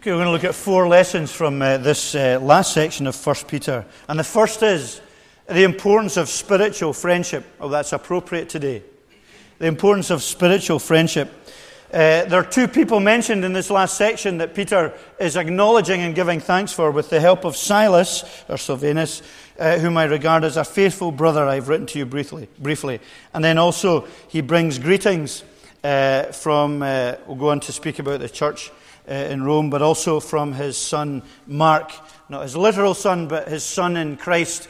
Okay, we're going to look at 4 lessons from this last section of 1 Peter. And the first is the importance of spiritual friendship. Oh, that's appropriate today. The importance of spiritual friendship. There are 2 people mentioned in this last section that Peter is acknowledging and giving thanks for. With the help of Silas, or Silvanus, whom I regard as a faithful brother, I've written to you briefly. And then also he brings greetings from, we'll go on to speak about the church in Rome, but also from his son Mark, not his literal son, but his son in Christ,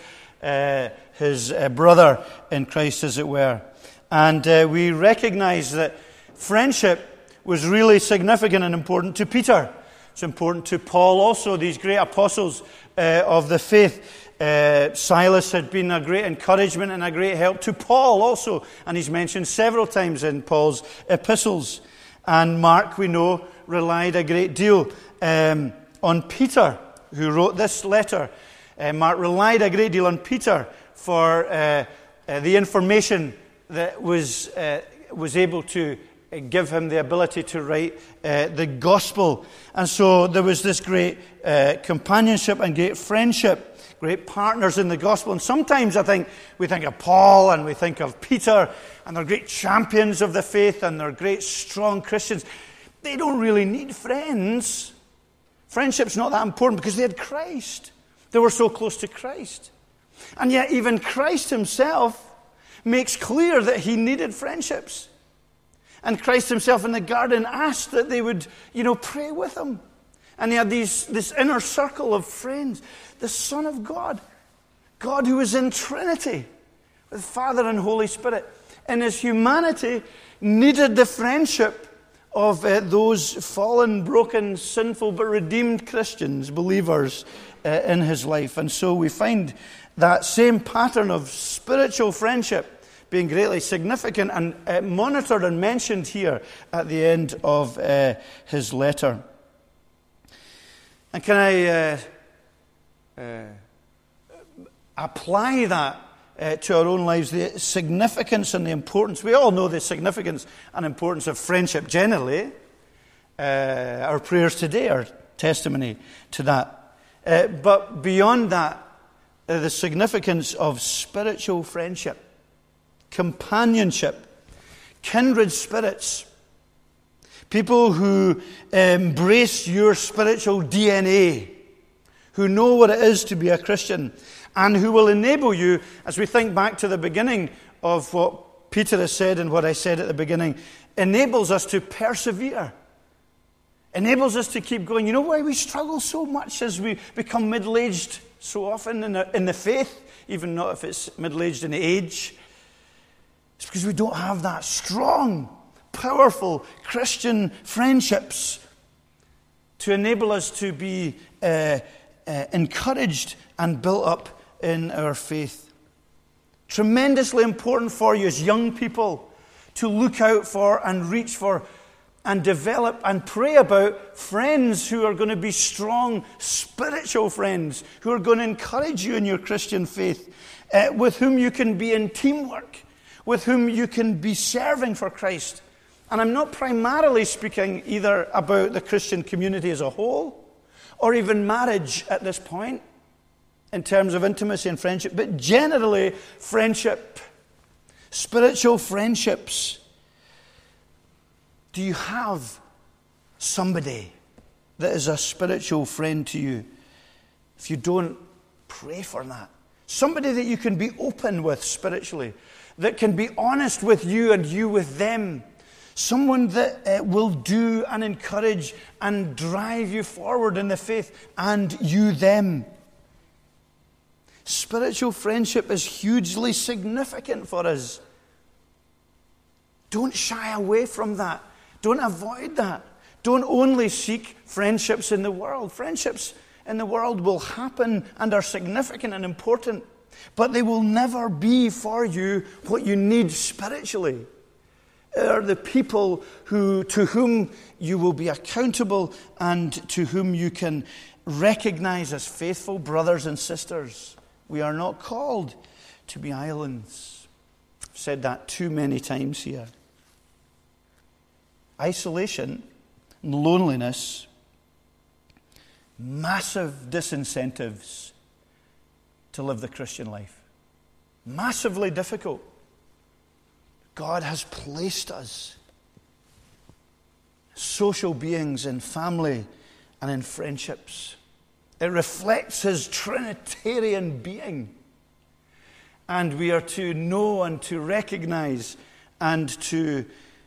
his brother in Christ, as it were. And we recognize that friendship was really significant and important to Peter. It's important to Paul also, these great apostles of the faith. Silas had been a great encouragement and a great help to Paul also, and he's mentioned several times in Paul's epistles. And Mark, we know, relied a great deal on Peter, who wrote this letter. Mark relied a great deal on Peter for the information that was able to give him the ability to write the gospel. And so there was this great companionship and great friendship, great partners in the gospel. And sometimes I think we think of Paul and we think of Peter, and they're great champions of the faith and they're great strong Christians. They don't really need friends. Friendship's not that important because they had Christ. They were so close to Christ. And yet even Christ himself makes clear that he needed friendships. And Christ himself in the garden asked that they would, pray with him. And he had this inner circle of friends. The Son of God, God who is in Trinity, with Father and Holy Spirit, in his humanity, needed the friendship of those fallen, broken, sinful, but redeemed Christians, believers in his life. And so we find that same pattern of spiritual friendship being greatly significant and monitored and mentioned here at the end of his letter. And can I apply that to our own lives, the significance and the importance? We all know the significance and importance of friendship generally. Our prayers today are testimony to that. But beyond that, the significance of spiritual friendship, companionship, kindred spirits, people who embrace your spiritual DNA, who know what it is to be a Christian, and who will enable you, as we think back to the beginning of what Peter has said and what I said at the beginning, enables us to persevere, enables us to keep going. You know why we struggle so much as we become middle-aged so often in the faith, even not if it's middle-aged in age? It's because we don't have that strong, powerful Christian friendships to enable us to be encouraged and built up in our faith. Tremendously important for you as young people to look out for and reach for and develop and pray about friends who are going to be strong spiritual friends, who are going to encourage you in your Christian faith, with whom you can be in teamwork, with whom you can be serving for Christ. And I'm not primarily speaking either about the Christian community as a whole, or even marriage at this point, in terms of intimacy and friendship, but generally friendship, spiritual friendships. Do you have somebody that is a spiritual friend to you? If you don't, pray for that. Somebody that you can be open with spiritually, that can be honest with you and you with them. Someone that will do and encourage and drive you forward in the faith, and you them. Spiritual friendship is hugely significant for us. Don't shy away from that. Don't avoid that. Don't only seek friendships in the world. Friendships in the world will happen and are significant and important, but they will never be for you what you need spiritually. Are the people to whom you will be accountable and to whom you can recognize as faithful brothers and sisters. We are not called to be islands. I've said that too many times here. Isolation and loneliness massive disincentives to live the Christian life. Massively difficult. God has placed us social beings in family and in friendships. It reflects His Trinitarian being. And we are to know and to recognize and to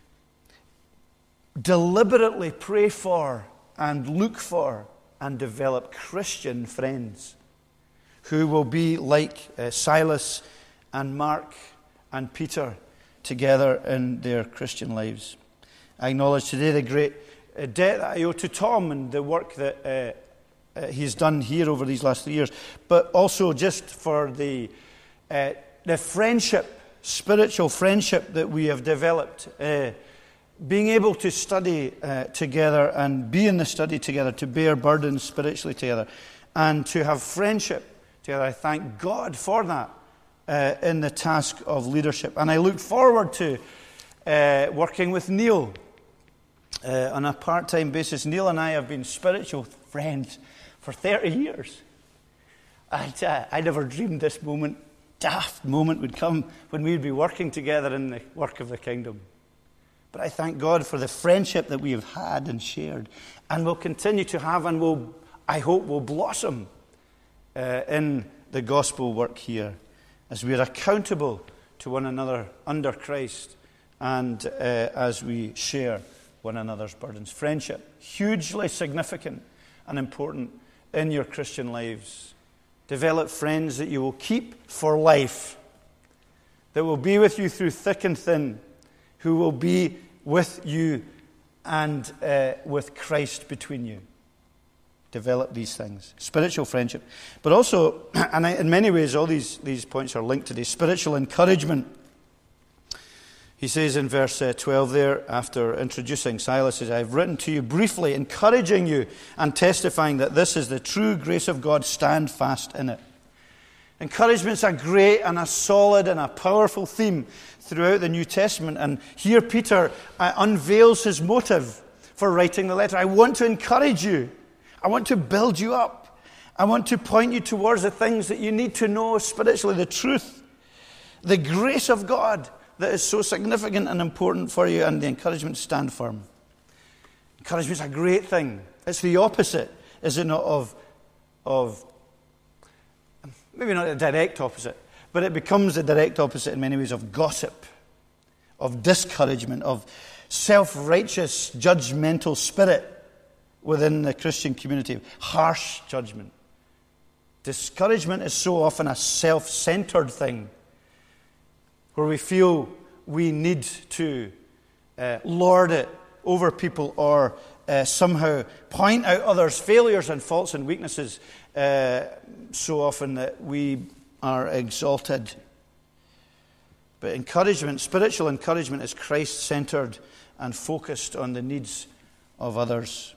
deliberately pray for and look for and develop Christian friends who will be like Silas and Mark and Peter together in their Christian lives. I acknowledge today the great debt that I owe to Tom and the work that he's done here over these last 3 years, but also just for the friendship, spiritual friendship that we have developed, being able to study together and be in the study together, to bear burdens spiritually together, and to have friendship together. I thank God for that in the task of leadership. And I look forward to working with Neil on a part-time basis. Neil and I have been spiritual friends for 30 years. I never dreamed this daft moment would come when we'd be working together in the work of the kingdom. But I thank God for the friendship that we have had and shared and will continue to have and I hope will blossom in the gospel work here as we are accountable to one another under Christ and as we share one another's burdens. Friendship, hugely significant and important in your Christian lives. Develop friends that you will keep for life, that will be with you through thick and thin, who will be with you and with Christ between you. Develop these things. Spiritual friendship. But also, and in many ways, all these points are linked today, spiritual encouragement. He says in verse 12 there, after introducing Silas, says, I've written to you briefly, encouraging you and testifying that this is the true grace of God. Stand fast in it. Encouragement's a great and a solid and a powerful theme throughout the New Testament. And here Peter unveils his motive for writing the letter. I want to encourage you. I want to build you up. I want to point you towards the things that you need to know spiritually, the truth, the grace of God that is so significant and important for you, and the encouragement to stand firm. Encouragement is a great thing. It's the opposite, is it not, of maybe not a direct opposite, but it becomes the direct opposite in many ways of gossip, of discouragement, of self-righteous, judgmental spirit within the Christian community, harsh judgment. Discouragement is so often a self-centered thing, where we feel we need to lord it over people or somehow point out others' failures and faults and weaknesses so often that we are exalted. But encouragement, spiritual encouragement, is Christ-centered and focused on the needs of others.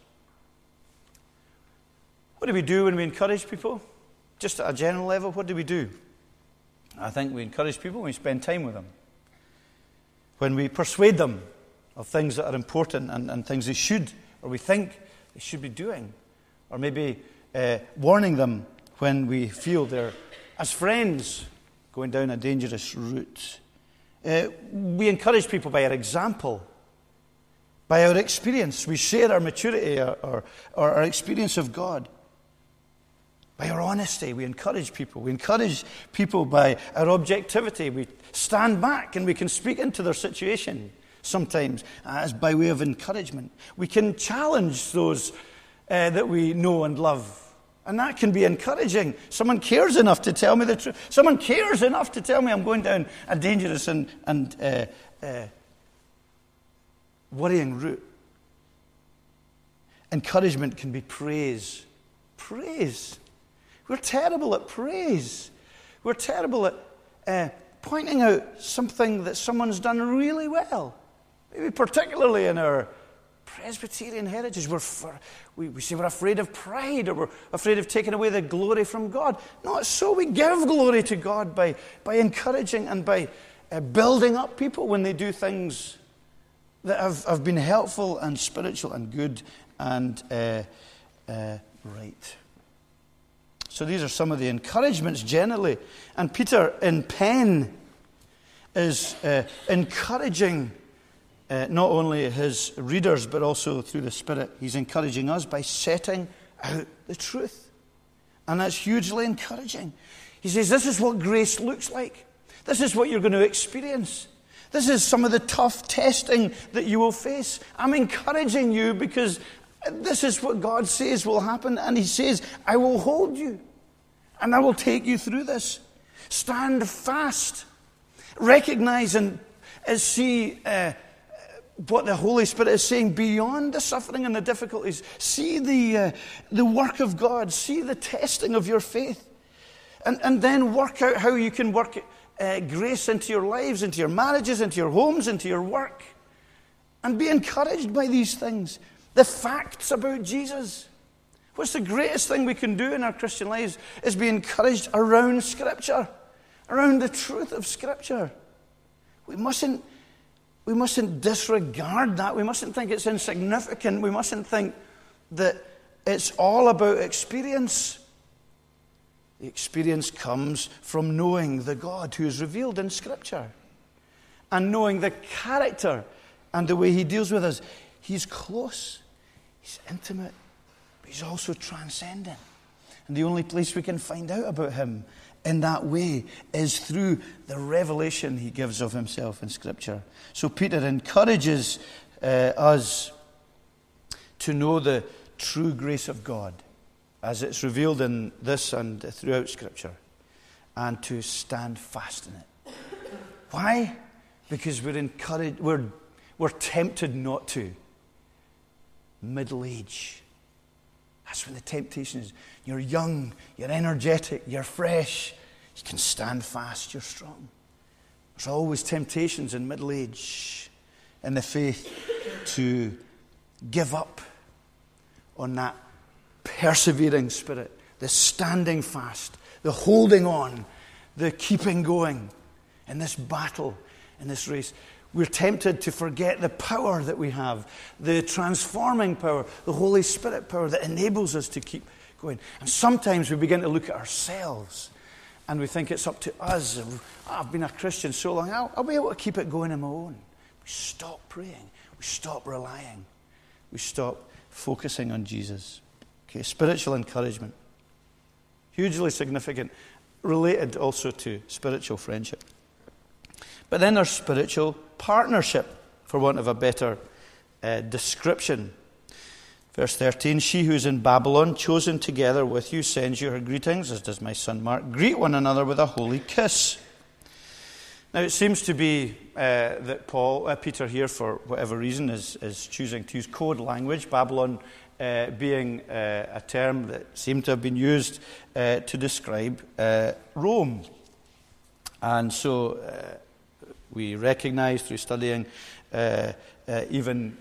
What do we do when we encourage people? Just at a general level, what do we do? I think we encourage people when we spend time with them. When we persuade them of things that are important and things they should, or we think they should be doing. Or maybe warning them when we feel they're, as friends, going down a dangerous route. We encourage people by our example, by our experience. We share our maturity or our experience of God. By our honesty, we encourage people. We encourage people by our objectivity. We stand back and we can speak into their situation sometimes as by way of encouragement. We can challenge those that we know and love. And that can be encouraging. Someone cares enough to tell me the truth. Someone cares enough to tell me I'm going down a dangerous and worrying route. Encouragement can be praise. Praise. We're terrible at praise. We're terrible at pointing out something that someone's done really well. Maybe particularly in our Presbyterian heritage, we say we're afraid of pride, or we're afraid of taking away the glory from God. Not so. We give glory to God by encouraging and by building up people when they do things that have been helpful and spiritual and good and right. So these are some of the encouragements generally. And Peter, in pen, is encouraging not only his readers, but also through the Spirit. He's encouraging us by setting out the truth. And that's hugely encouraging. He says, this is what grace looks like. This is what you're going to experience. This is some of the tough testing that you will face. I'm encouraging you because this is what God says will happen. And he says, I will hold you. And I will take you through this. Stand fast. Recognize and see what the Holy Spirit is saying beyond the suffering and the difficulties. See the work of God. See the testing of your faith. And then work out how you can work grace into your lives, into your marriages, into your homes, into your work. And be encouraged by these things. The facts about Jesus. What's the greatest thing we can do in our Christian lives is be encouraged around Scripture, around the truth of Scripture. We mustn't disregard that. We mustn't think it's insignificant. We mustn't think that it's all about experience. The experience comes from knowing the God who is revealed in Scripture and knowing the character and the way he deals with us. He's close. He's intimate. But he's also transcendent. And the only place we can find out about him in that way is through the revelation he gives of himself in Scripture. So Peter encourages us to know the true grace of God as it's revealed in this and throughout Scripture, and to stand fast in it. Why? Because we're encouraged, we're tempted not to. Middle age. That's when the temptation is. You're young, you're energetic, you're fresh. You can stand fast, you're strong. There's always temptations in middle age in the faith to give up on that persevering spirit, the standing fast, the holding on, the keeping going in this battle, in this race. We're tempted to forget the power that we have, the transforming power, the Holy Spirit power that enables us to keep going. And sometimes we begin to look at ourselves and we think it's up to us. I've been a Christian so long, I'll be able to keep it going on my own. We stop praying. We stop relying. We stop focusing on Jesus. Okay, spiritual encouragement. Hugely significant. Related also to spiritual friendship. But then there's spiritual partnership, for want of a better description. Verse 13, she who is in Babylon, chosen together with you, sends you her greetings, as does my son Mark. Greet one another with a holy kiss. Now it seems to be that Peter here, for whatever reason, is choosing to use code language, Babylon being a term that seemed to have been used to describe Rome. And so we recognize through studying even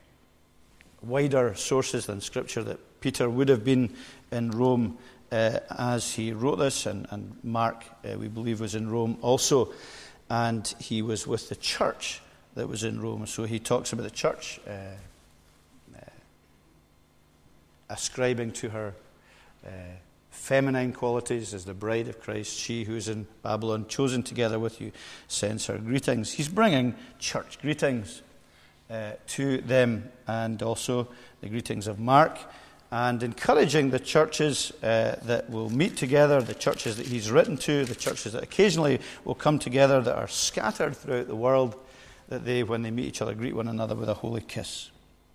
wider sources than Scripture that Peter would have been in Rome as he wrote this, and Mark, we believe, was in Rome also, and he was with the church that was in Rome. So he talks about the church ascribing to her feminine qualities as the bride of Christ. She who is in Babylon, chosen together with you, sends her greetings. He's bringing church greetings to them, and also the greetings of Mark, and encouraging the churches that will meet together, the churches that he's written to, the churches that occasionally will come together that are scattered throughout the world, that they, when they meet each other, greet one another with a holy kiss.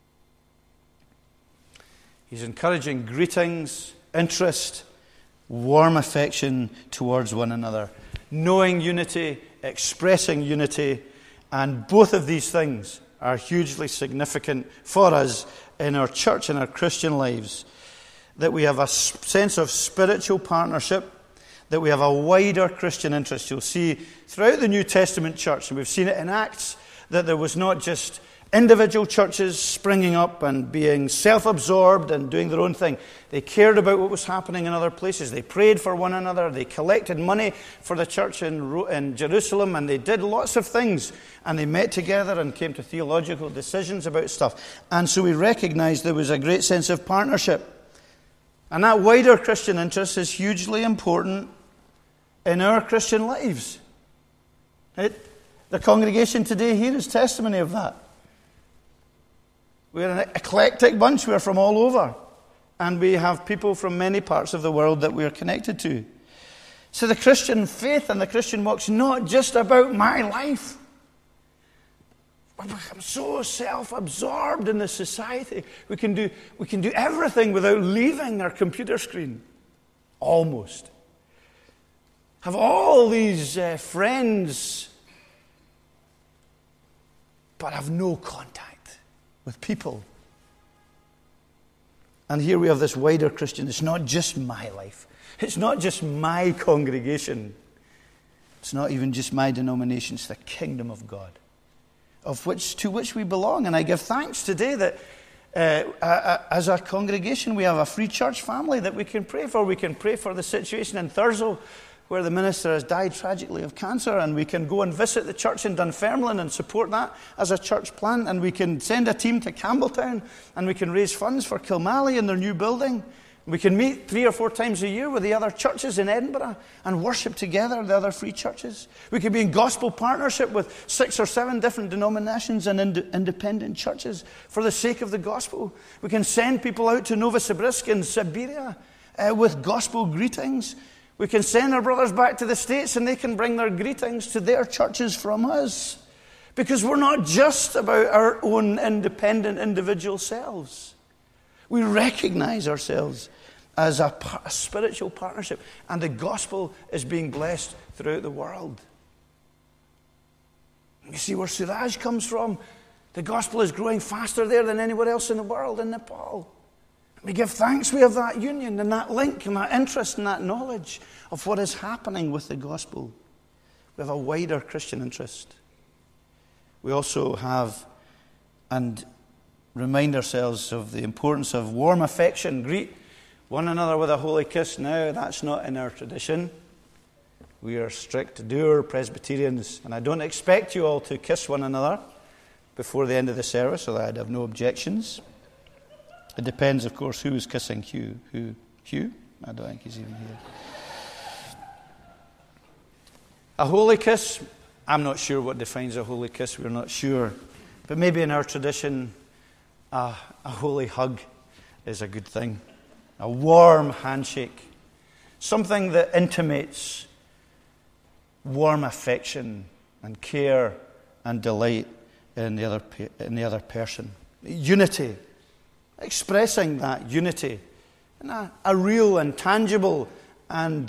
He's encouraging greetings, interest, warm affection towards one another, knowing unity, expressing unity, and both of these things are hugely significant for us in our church and our Christian lives. That we have a sense of spiritual partnership, that we have a wider Christian interest. You'll see throughout the New Testament church, and we've seen it in Acts, that there was not just individual churches springing up and being self-absorbed and doing their own thing. They cared about what was happening in other places. They prayed for one another. They collected money for the church in Jerusalem, and they did lots of things. And they met together and came to theological decisions about stuff. And so we recognized there was a great sense of partnership. And that wider Christian interest is hugely important in our Christian lives. The congregation today here is testimony of that. We're an eclectic bunch. We're from all over. And we have people from many parts of the world that we're connected to. So the Christian faith and the Christian walk's not just about my life. We become so self-absorbed in this society. We can do everything without leaving our computer screen. Almost. Have all these friends, but have no contact with people. And here we have this wider Christian. It's not just my life. It's not just my congregation. It's not even just my denomination. It's the kingdom of God, to which we belong. And I give thanks today that as a congregation we have a free church family that we can pray for. We can pray for the situation in Thurso, where the minister has died tragically of cancer, and we can go and visit the church in Dunfermline and support that as a church plant, and we can send a team to Campbelltown, and we can raise funds for Kilmally in their new building. We can meet 3 or 4 times a year with the other churches in Edinburgh and worship together, the other free churches. We can be in gospel partnership with 6 or 7 different denominations and independent churches for the sake of the gospel. We can send people out to Novosibirsk in Siberia with gospel greetings. We can send our brothers back to the States and they can bring their greetings to their churches from us. Because we're not just about our own independent individual selves. We recognize ourselves as a spiritual partnership, and the gospel is being blessed throughout the world. You see where Suraj comes from? The gospel is growing faster there than anywhere else in the world, in Nepal. We give thanks we have that union and that link and that interest and that knowledge of what is happening with the gospel. We have a wider Christian interest. We also have and remind ourselves of the importance of warm affection. Greet one another with a holy kiss. Now, that's not in our tradition. We are strict, dour Presbyterians, and I don't expect you all to kiss one another before the end of the service, although I'd have no objections. It depends, of course, who is kissing Hugh. Who? Hugh? I don't think he's even here. A holy kiss, I'm not sure what defines a holy kiss. We're not sure. But maybe in our tradition, a holy hug is a good thing. A warm handshake. Something that intimates warm affection and care and delight in the other person. Unity. Expressing that unity in a real and tangible and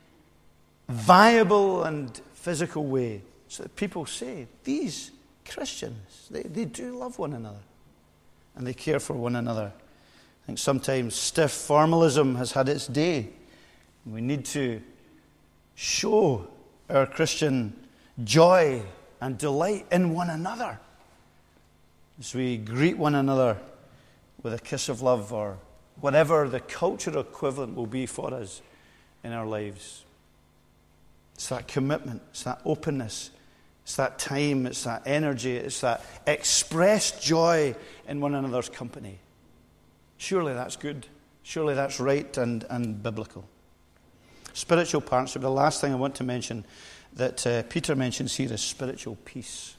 viable and physical way. So that people say, these Christians, they do love one another. And they care for one another. I think sometimes stiff formalism has had its day. We need to show our Christian joy and delight in one another as we greet one another with a kiss of love, or whatever the cultural equivalent will be for us in our lives. It's that commitment, it's that openness, it's that time, it's that energy, it's that expressed joy in one another's company. Surely that's good. Surely that's right and biblical. Spiritual partnership. The last thing I want to mention that Peter mentions here is spiritual peace.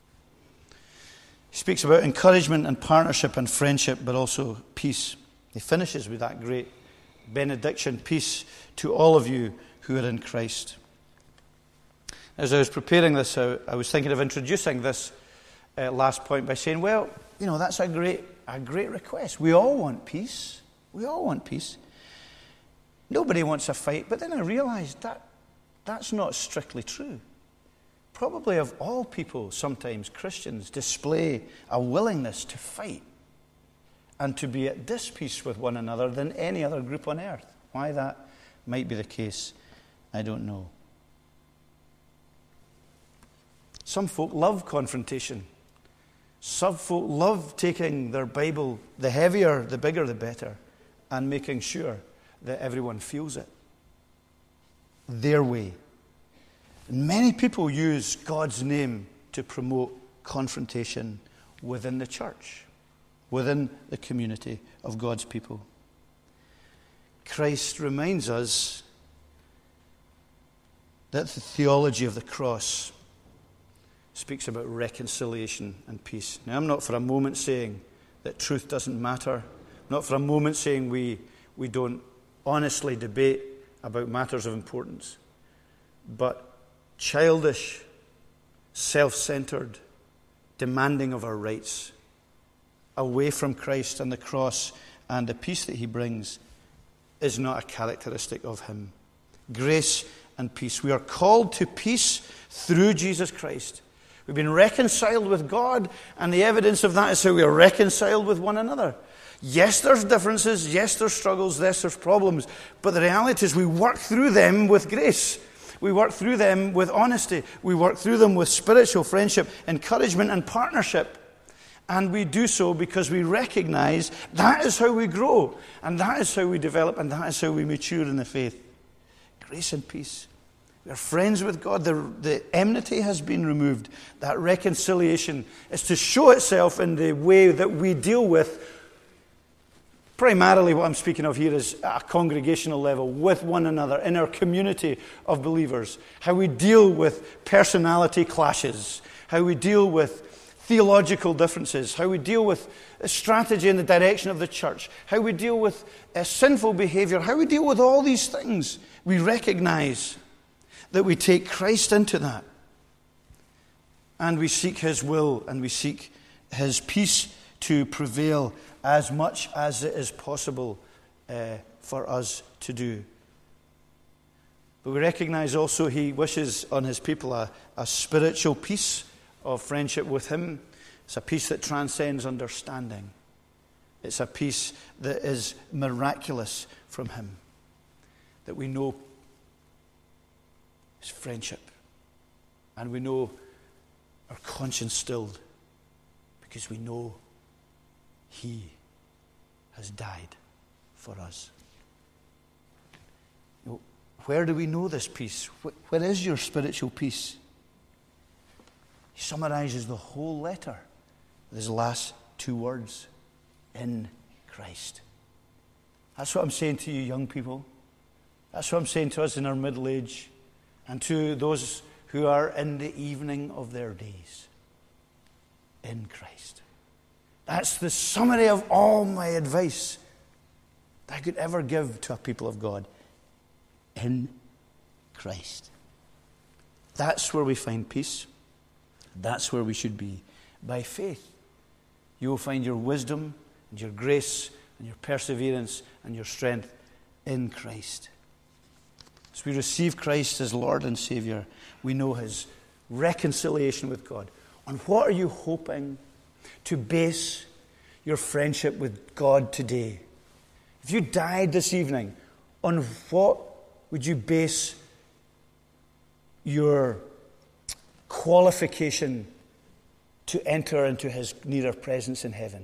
He speaks about encouragement and partnership and friendship, but also peace. He finishes with that great benediction, peace to all of you who are in Christ. As I was preparing this, I was thinking of introducing this last point by saying, well, that's a great request. We all want peace. We all want peace. Nobody wants a fight, but then I realized that's not strictly true. Probably of all people, sometimes Christians display a willingness to fight and to be at dispeace with one another than any other group on earth. Why that might be the case, I don't know. Some folk love confrontation. Some folk love taking their Bible, the heavier, the bigger, the better, and making sure that everyone feels it their way. And many people use God's name to promote confrontation within the church, within the community of God's people. Christ reminds us that the theology of the cross speaks about reconciliation and peace. Now, I'm not for a moment saying that truth doesn't matter. I'm not for a moment saying we don't honestly debate about matters of importance. But childish, self-centered, demanding of our rights away from Christ and the cross and the peace that he brings is not a characteristic of him. Grace and peace. We are called to peace through Jesus Christ. We've been reconciled with God, and the evidence of that is how we are reconciled with one another. Yes, there's differences. Yes, there's struggles. Yes, there's problems. But the reality is we work through them with grace. We work through them with honesty. We work through them with spiritual friendship, encouragement, and partnership. And we do so because we recognize that is how we grow, and that is how we develop, and that is how we mature in the faith. Grace and peace. We are friends with God. The enmity has been removed. That reconciliation is to show itself in the way that we deal with, primarily what I'm speaking of here is at a congregational level, with one another, in our community of believers. How we deal with personality clashes. How we deal with theological differences. How we deal with strategy in the direction of the church. How we deal with sinful behavior. How we deal with all these things. We recognize that we take Christ into that. And we seek his will and we seek his peace to prevail as much as it is possible for us to do. But we recognize also he wishes on his people a spiritual peace of friendship with him. It's a peace that transcends understanding. It's a peace that is miraculous from him. That we know his friendship. And we know our conscience stilled because we know he has died for us. Where do we know this peace? Where is your spiritual peace? He summarizes the whole letter with his last two words: in Christ. That's what I'm saying to you young people. That's what I'm saying to us in our middle age and to those who are in the evening of their days. In Christ. That's the summary of all my advice that I could ever give to a people of God. In Christ. That's where we find peace. That's where we should be. By faith, you will find your wisdom and your grace and your perseverance and your strength in Christ. As we receive Christ as Lord and Savior, we know his reconciliation with God. On what are you hoping to base your friendship with God today? If you died this evening, on what would you base your qualification to enter into his nearer presence in heaven?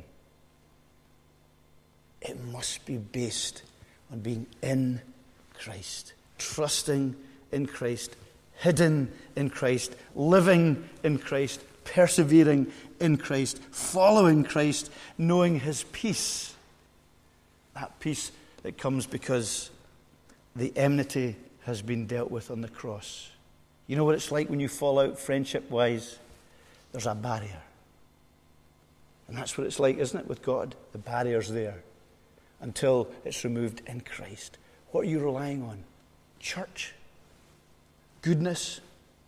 It must be based on being in Christ, trusting in Christ, hidden in Christ, living in Christ, persevering in Christ, following Christ, knowing his peace. That peace that comes because the enmity has been dealt with on the cross. You know what it's like when you fall out friendship-wise? There's a barrier. And that's what it's like, isn't it, with God? The barrier's there until it's removed in Christ. What are you relying on? Church? Goodness?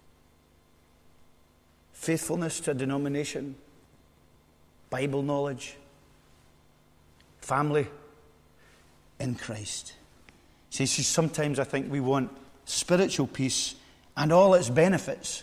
Faithfulness to a denomination? Bible knowledge? Family? In Christ. See, sometimes I think we want spiritual peace and all its benefits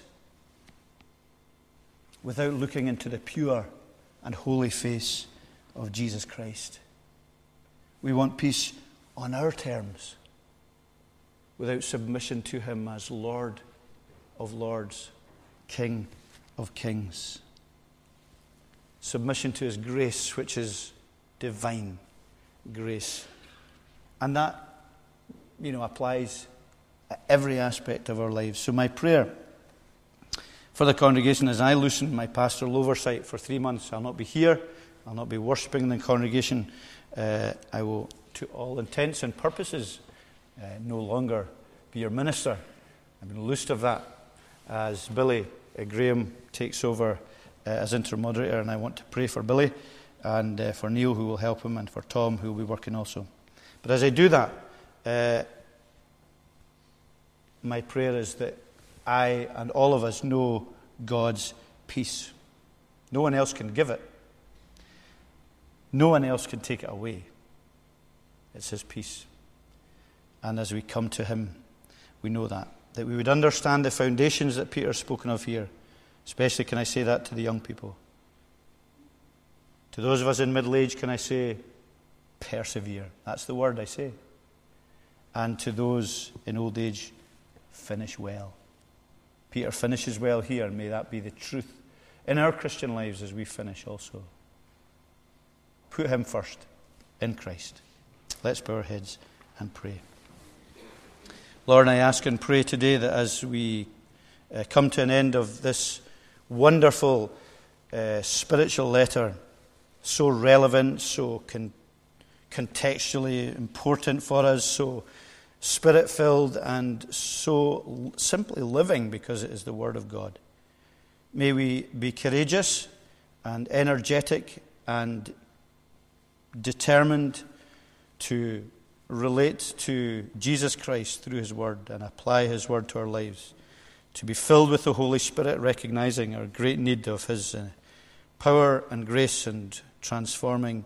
without looking into the pure and holy face of Jesus Christ. We want peace on our terms without submission to him as Lord of lords, King of kings. Submission to his grace, which is divine grace. And that, applies at every aspect of our lives. So my prayer for the congregation as I loosen my pastoral oversight for 3 months, I'll not be here, I'll not be worshipping in the congregation. I will to all intents and purposes, no longer be your minister. I've been loosed of that as Billy Graham takes over as intermoderator, and I want to pray for Billy and for Neil, who will help him, and for Tom, who will be working also. But as I do that, my prayer is that I and all of us know God's peace. No one else can give it. No one else can take it away. It's His peace. And as we come to Him, we know that we would understand the foundations that Peter has spoken of here. Especially, can I say that to the young people? To those of us in middle age, can I say, persevere? That's the word I say. And to those in old age, finish well. Peter finishes well here, and may that be the truth in our Christian lives as we finish also. Put Him first in Christ. Let's bow our heads and pray. Lord, I ask and pray today that as we come to an end of this wonderful spiritual letter, so relevant, so contextually important for us, so Spirit-filled, and so simply living because it is the Word of God. May we be courageous and energetic and determined to relate to Jesus Christ through His Word and apply His Word to our lives. To be filled with the Holy Spirit, recognizing our great need of His power and grace and transforming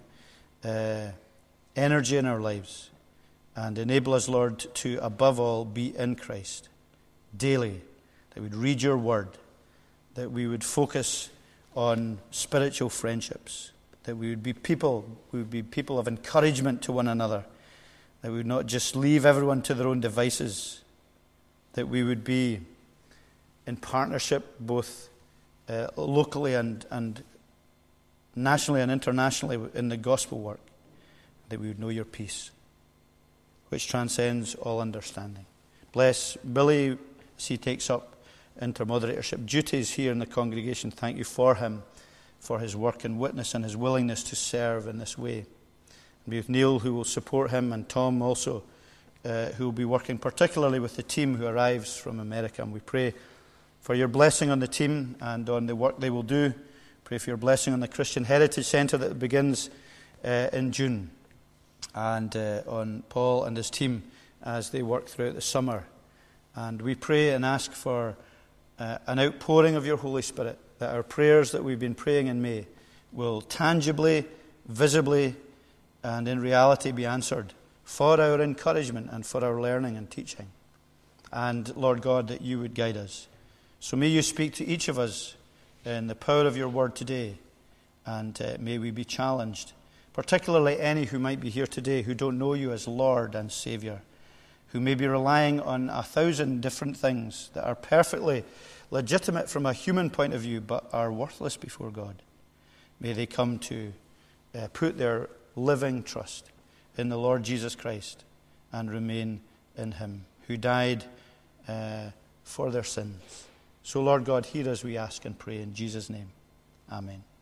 energy in our lives. And enable us, Lord, to above all be in Christ daily. That we'd read Your Word. That we would focus on spiritual friendships. That we would be people of encouragement to one another. That we would not just leave everyone to their own devices. That we would be in partnership both locally and nationally and internationally in the gospel work. That we would know Your peace, which transcends all understanding. Bless Billy as he takes up intermoderatorship duties here in the congregation. Thank You for him, for his work and witness and his willingness to serve in this way. And be with Neil, who will support him, and Tom also, who will be working particularly with the team who arrives from America. And we pray for Your blessing on the team and on the work they will do. Pray for Your blessing on the Christian Heritage Centre that begins in June. And on Paul and his team as they work throughout the summer. And we pray and ask for an outpouring of Your Holy Spirit, that our prayers that we've been praying in May will tangibly, visibly, and in reality be answered for our encouragement and for our learning and teaching. And, Lord God, that You would guide us. So may You speak to each of us in the power of Your Word today, and may we be challenged, particularly any who might be here today who don't know You as Lord and Saviour, who may be relying on 1,000 different things that are perfectly legitimate from a human point of view but are worthless before God. May they come to put their living trust in the Lord Jesus Christ and remain in Him, who died for their sins. So, Lord God, hear us, we ask and pray in Jesus' name. Amen.